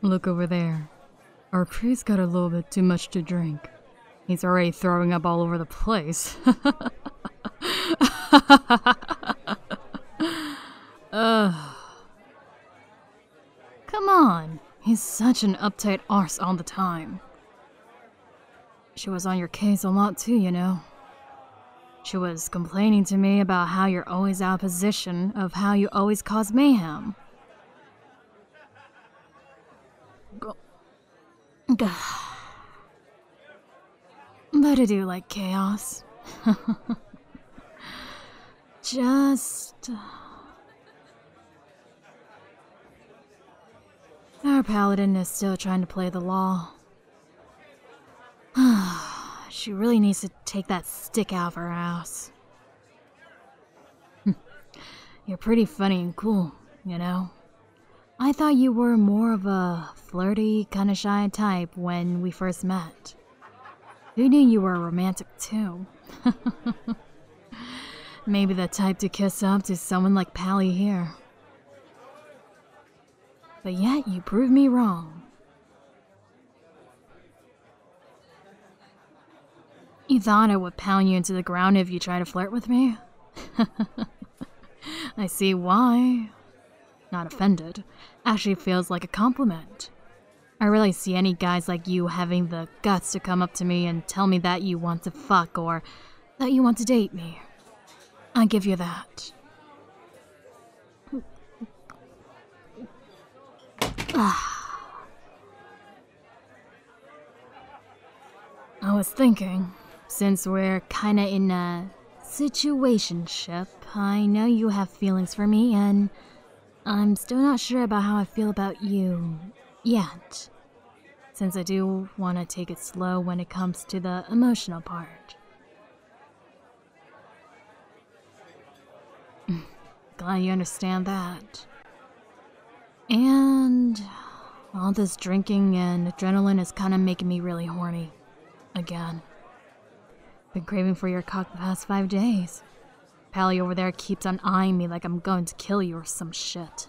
Look over there. Our priest got a little bit too much to drink. He's already throwing up all over the place. Come on. He's such an uptight arse all the time. She was on your case a lot too, you know. She was complaining to me about how you're always out of position, of how you always cause mayhem. But I do like chaos. Just... Our paladin is still trying to play the law. She really needs to take that stick out of her ass. You're pretty funny and cool, you know? I thought you were more of a flirty, kinda shy type when we first met. Who knew you were romantic too? Maybe the type to kiss up to someone like Pally here. But yet you proved me wrong. You thought I would pound you into the ground if you tried to flirt with me? I see why. Not offended. Actually feels like a compliment. I rarely see any guys like you having the guts to come up to me and tell me that you want to fuck or that you want to date me. I give you that. I was thinking, since we're kinda in a situationship, I know you have feelings for me, and I'm still not sure about how I feel about you yet, since I do want to take it slow when it comes to the emotional part. Glad you understand that. And all this drinking and adrenaline is kind of making me really horny. Again. Been craving for your cock the past 5 days. Pally over there keeps on eyeing me like I'm going to kill you or some shit.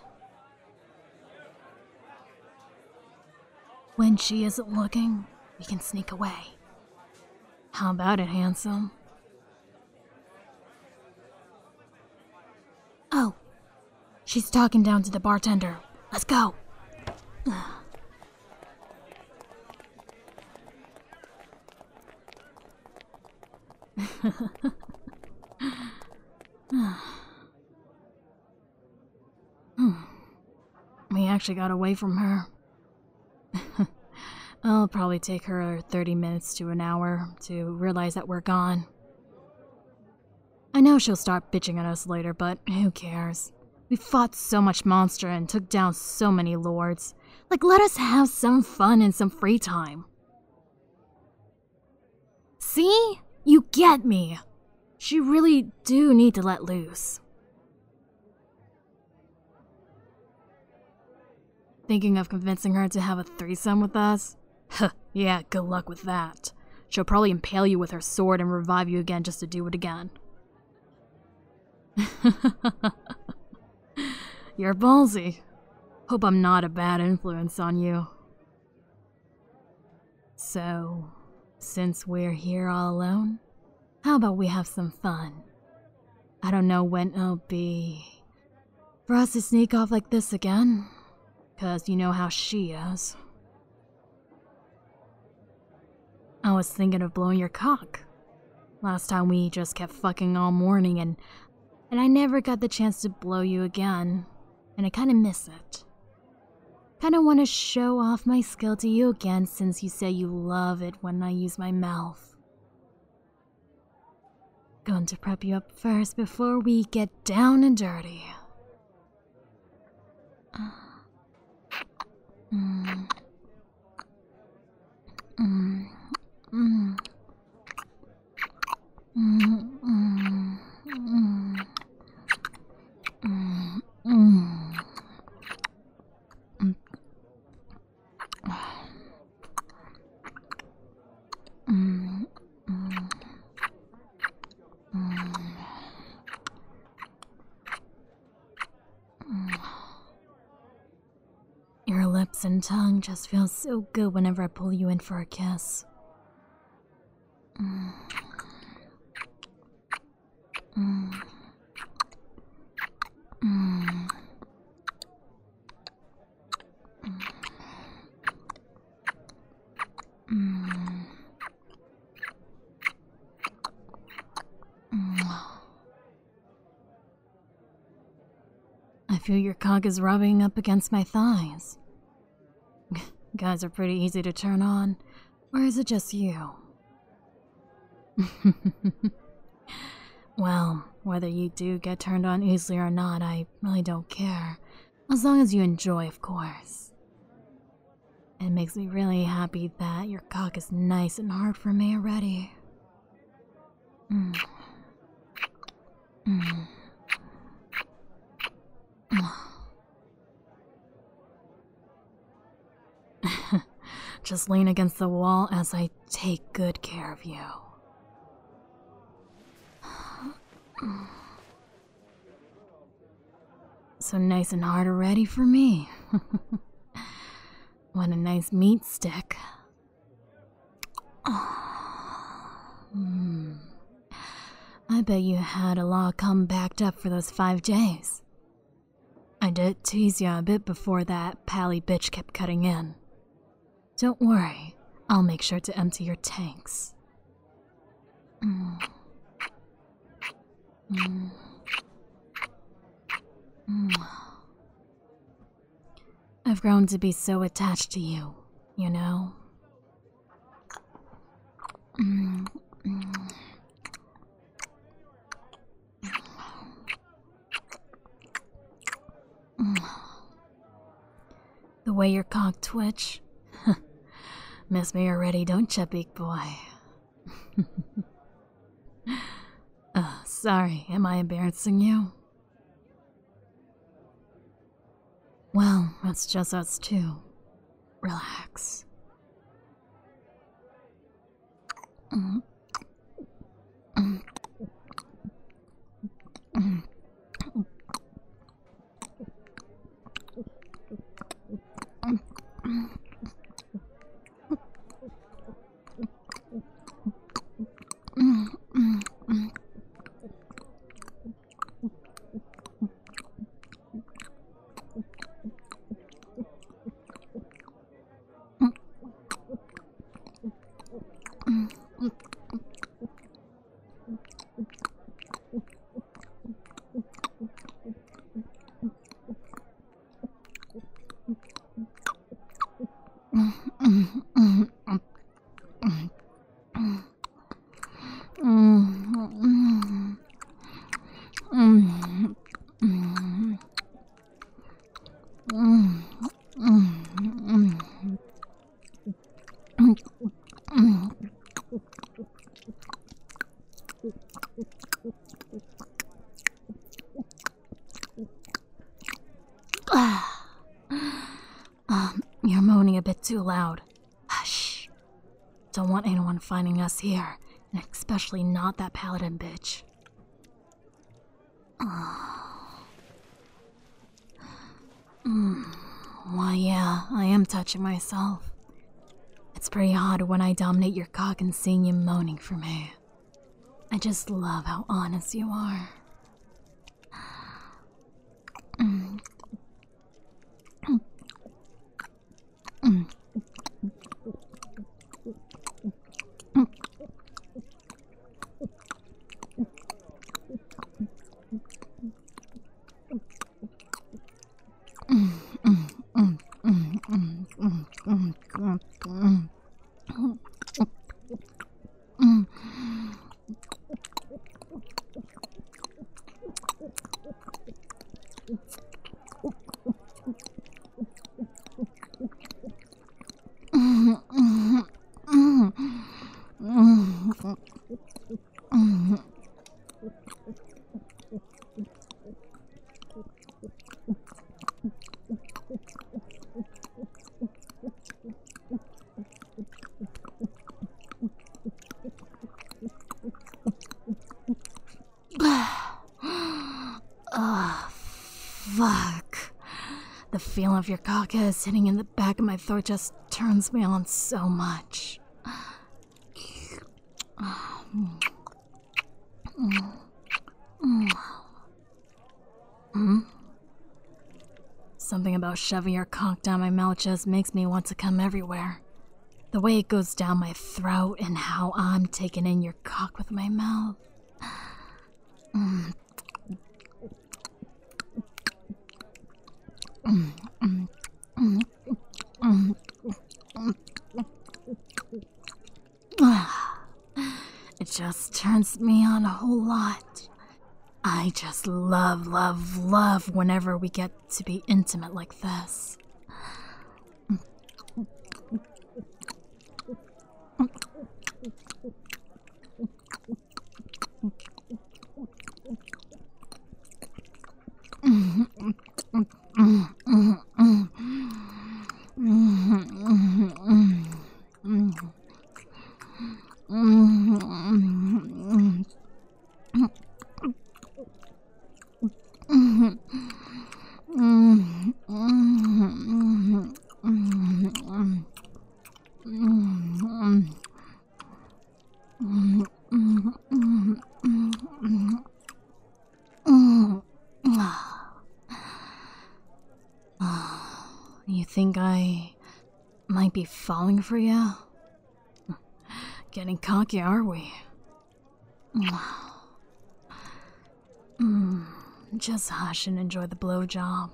When she isn't looking, we can sneak away. How about it, handsome? Oh, she's talking down to the bartender. Let's go. We actually got away from her. It'll probably take her 30 minutes to an hour to realize that we're gone. I know she'll start bitching at us later, but who cares? We fought so much monster and took down so many lords. Like, let us have some fun and some free time. See? You get me. She really do need to let loose. Thinking of convincing her to have a threesome with us? Huh, yeah, good luck with that. She'll probably impale you with her sword and revive you again just to do it again. You're ballsy. Hope I'm not a bad influence on you. So, since we're here all alone, how about we have some fun? I don't know when it'll be for us to sneak off like this again, 'cause you know how she is. I was thinking of blowing your cock. Last time we just kept fucking all morning and I never got the chance to blow you again, and I kinda miss it. Kinda wanna show off my skill to you again since you say you love it when I use my mouth. Going to prep you up first before we get down and dirty. Your lips and tongue just feel so good whenever I pull you in for a kiss. Mm. Mm. Mm. Mm. I feel your cock is rubbing up against my thighs. Guys are pretty easy to turn on, or is it just you? Well, whether you do get turned on easily or not, I really don't care. As long as you enjoy, of course. It makes me really happy that your cock is nice and hard for me already. Mm. Mm. Just lean against the wall as I take good care of you. So nice and hard already for me. What a nice meat stick. I bet you had a lot of cum backed up for those 5 days. I did tease you a bit before that pally bitch kept cutting in. Don't worry, I'll make sure to empty your tanks. Mm. Mm. Mm. I've grown to be so attached to you, you know? Mm. Mm. The way your cock twitch. Miss me already, don't ya, big boy? Sorry, am I embarrassing you? Well, it's just us two. Relax. Mm. Mm. Mm. You're moaning a bit too loud. Hush. Don't want anyone finding us here, and especially not that paladin bitch. Why, yeah, I am touching myself. It's pretty hard when I dominate your cock and seeing you moaning for me. I just love how honest you are. The feeling of your cock sitting in the back of my throat just turns me on so much. Something about shoving your cock down my mouth just makes me want to come everywhere. The way it goes down my throat and how I'm taking in your cock with my mouth. It just turns me on a whole lot. I just love whenever we get to be intimate like this. You think I might be falling for you? Getting cocky, are we? Just hush and enjoy the blowjob.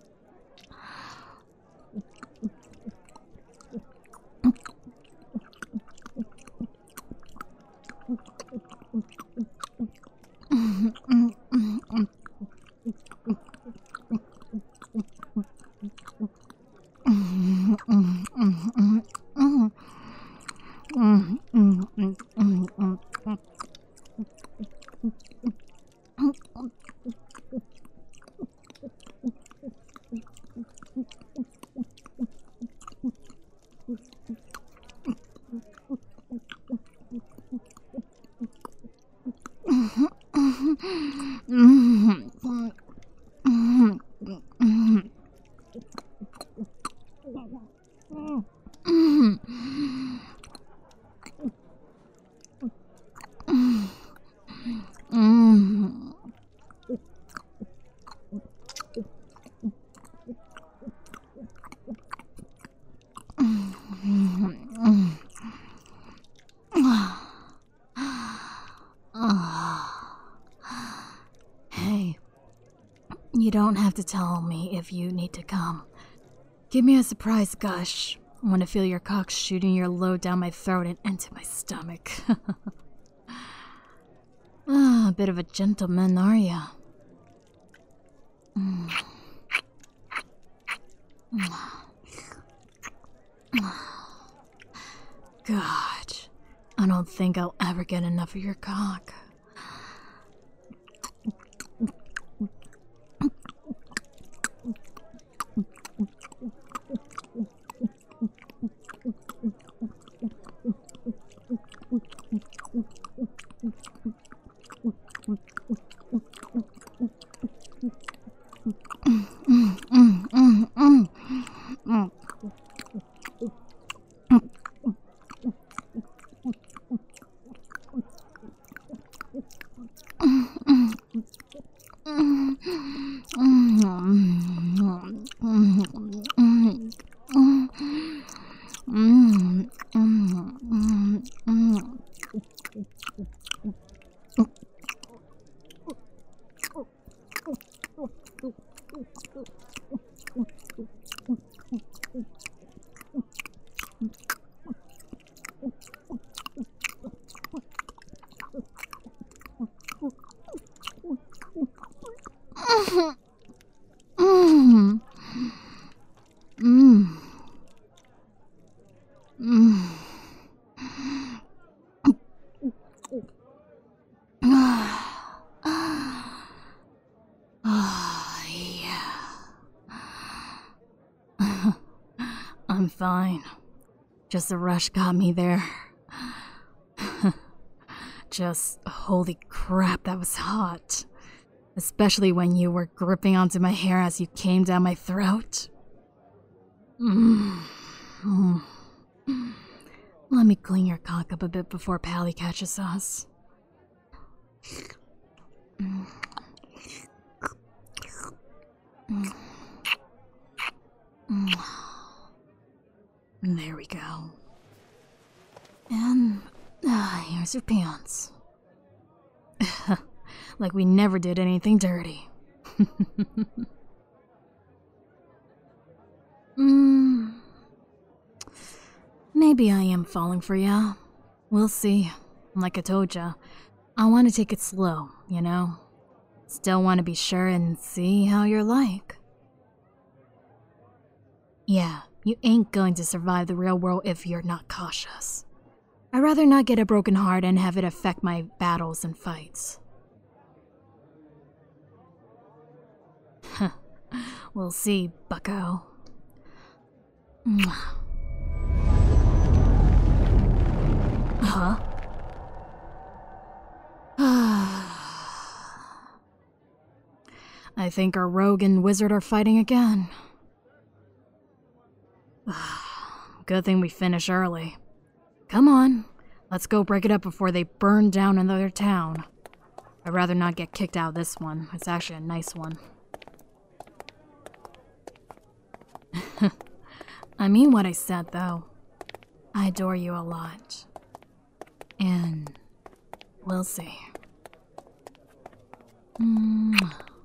Hey, you don't have to tell me if you need to come. Give me a surprise gush. I want to feel your cock shooting your load down my throat and into my stomach. A bit of a gentleman, are ya? God, I don't think I'll ever get enough of your cock. I'm fine. Just the rush got me there. Just holy crap, that was hot. especially when you were gripping onto my hair as you came down my throat. Let me clean your cock up a bit before Pally catches us. There we go. And here's your pants. Like we never did anything dirty. Maybe I am falling for ya. We'll see. Like I told ya, I want to take it slow, you know? Still want to be sure and see how you're like. Yeah, you ain't going to survive the real world if you're not cautious. I'd rather not get a broken heart and have it affect my battles and fights. We'll see, bucko. Huh? I think our rogue and wizard are fighting again. Good thing we finish early. Come on, let's go break it up before they burn down another town. I'd rather not get kicked out of this one. It's actually a nice one. I mean what I said, though. I adore you a lot. And we'll see.